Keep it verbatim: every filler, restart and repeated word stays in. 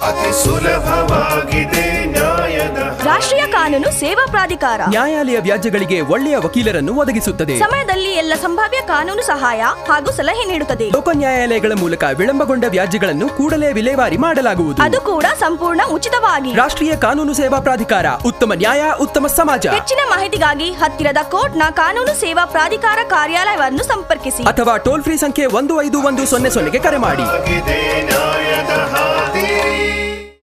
ಅತಿ ಸುಲಭವಾಗಿದೆ ನ್ಯಾಯದ ರಾಷ್ಟ್ರೀಯ ಕಾನೂನು ಸೇವಾ ಪ್ರಾಧಿಕಾರ ನ್ಯಾಯಾಲಯ ವ್ಯಾಜ್ಯಗಳಿಗೆ ಒಳ್ಳೆಯ ವಕೀಲರನ್ನು ಒದಗಿಸುತ್ತದೆ. ಸಮಯದಲ್ಲಿ ಎಲ್ಲ ಸಂಭಾವ್ಯ ಕಾನೂನು ಸಹಾಯ ಹಾಗೂ ಸಲಹೆ ನೀಡುತ್ತದೆ. ಲೋಕ ನ್ಯಾಯಾಲಯಗಳ ಮೂಲಕ ವಿಳಂಬಗೊಂಡ ವ್ಯಾಜ್ಯಗಳನ್ನು ಕೂಡಲೇ ವಿಲೇವಾರಿ ಮಾಡಲಾಗುವುದು. ಅದು ಕೂಡ ಸಂಪೂರ್ಣ ಉಚಿತವಾಗಿ. ರಾಷ್ಟ್ರೀಯ ಕಾನೂನು ಸೇವಾ ಪ್ರಾಧಿಕಾರ, ಉತ್ತಮ ನ್ಯಾಯ, ಉತ್ತಮ ಸಮಾಜ. ಹೆಚ್ಚಿನ ಮಾಹಿತಿಗಾಗಿ ಹತ್ತಿರದ ಕೋರ್ಟ್ನ ಕಾನೂನು ಸೇವಾ ಪ್ರಾಧಿಕಾರ ಕಾರ್ಯಾಲಯವನ್ನು ಸಂಪರ್ಕಿಸಿ ಅಥವಾ ಟೋಲ್ ಫ್ರೀ ಸಂಖ್ಯೆ ಒಂದು ಐದು ಒಂದು ಸೊನ್ನೆ ಸೊನ್ನೆಗೆ ಕರೆ ಮಾಡಿ. ನ್ಯಾಯದ ಹಾದಿ